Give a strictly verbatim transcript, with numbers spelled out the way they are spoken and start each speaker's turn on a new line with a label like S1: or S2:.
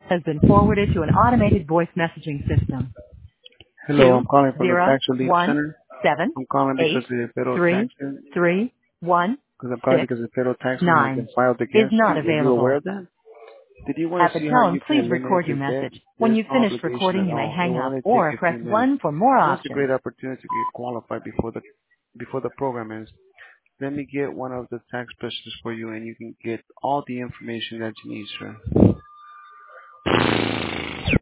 S1: has been forwarded to an automated voice messaging system.
S2: Hello, I'm
S1: Two
S2: calling from the
S1: zero
S2: Tax Relief
S1: one
S2: Center.
S1: seven
S2: I'm calling
S1: eight
S2: because the federal
S1: three
S2: taxes,
S1: three one
S2: because I'm calling
S1: six
S2: because the federal tax one has been
S1: nine
S2: filed
S1: is
S2: against
S1: not
S2: you. Were you aware
S1: available.
S2: of that? Did you want
S1: At
S2: to
S1: the
S2: see how
S1: tone,
S2: you can
S1: please
S2: eliminate
S1: record your
S2: your debt?
S1: message. When
S2: There's
S1: you've
S2: no
S1: finished
S2: obligation
S1: recording,
S2: at
S1: you may
S2: all. It
S1: hang
S2: will
S1: up
S2: only take
S1: or
S2: a
S1: press
S2: few minutes.
S1: one for more
S2: Plus a
S1: options.
S2: great opportunity to get qualified before the before the program ends. Let me get one of the tax specialists for you and you can get all the information that you need, sir.